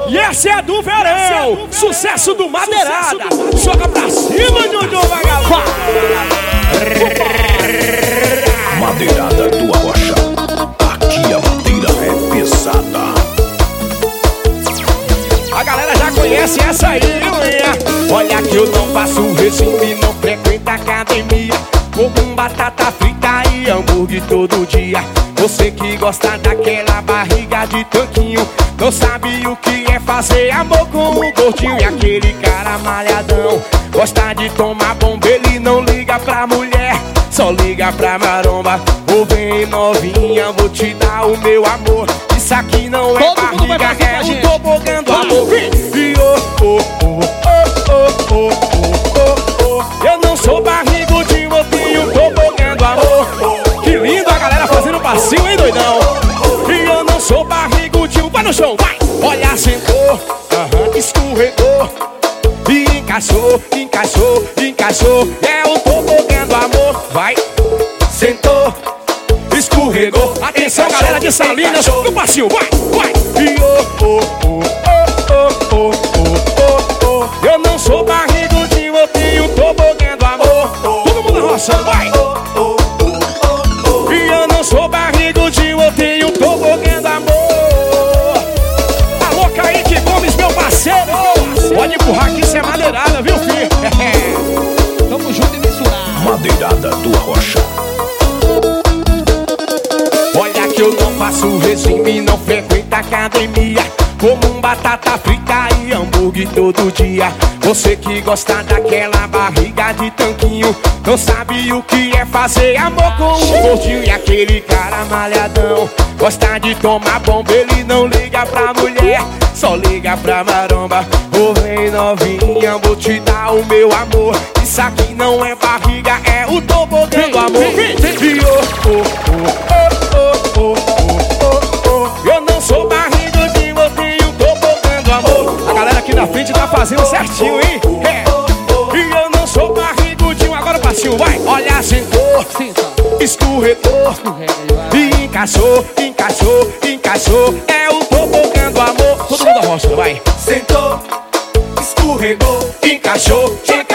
E essa é do verão, sucesso do Madeirada. Joga pra cima, Dudu Vagabundo. Madeirada do Arrocha. Aqui a madeira é pesada. A galera já conhece essa aí, viu? Olha que eu não faço regime, não frequento academia. Como batata frita e hambúrguer todo dia. Você que gosta daquela barriga de tanquinho, não sabe o que é fazer amor com o gordinho. E aquele cara malhadão, gosta de tomar bomba, ele não liga pra mulher, só liga pra maromba. Ô vem novinha, vou te dar o meu amor. Isso aqui não é todo barriga, é o tobogã do amor. E eu não sou barrigudinho, eu tenho tobogã do amor. Que lindo a galera fazendo passinho, hein, doidão? E eu não sou barrigudinho, vai no chão, vai! Olha, sentou, escorregou e encaixou, encaixou, encaixou. É o tobogã do amor, vai! Sentou, escorregou. Atenção, galera de Salinas, no passinho, vai, vai! E eu não sou barrigudinho, eu tenho tobogã do amor. Todo mundo roçando, vai! E eu não sou barrigudinho, eu tenho tobogã do amor. Alô, Kaique Gomes, meu parceiro. Pode empurrar aqui, isso é madeirada, viu, filho? Tamo junto e misturado. Madeirada do Arrocha. Olha que eu não faço regime, não frequento academia. Como batata frita e hambúrguer todo dia. Você que gosta daquela barriga de tanquinho, não sabe o que é fazer amor com o gordinho. E aquele cara malhadão, gosta de tomar bomba, ele não liga pra mulher, só liga pra maromba. Ô vem novinha, vou te dar o meu amor. Isso aqui não é barriga, é o tobogã do amor. Eu não sou barrigudinho, eu tenho tobogã do amor. A galera aqui na frente tá fazendo certinho, hein? E eu não sou barrigudinho, agora o passinho, vai! Olha, sentou, escorregou e encaixou, encaixou, encaixou. É o tobogã do amor. Todo mundo arrocha, vai! Sentou, escorregou, encaixou, encaixou.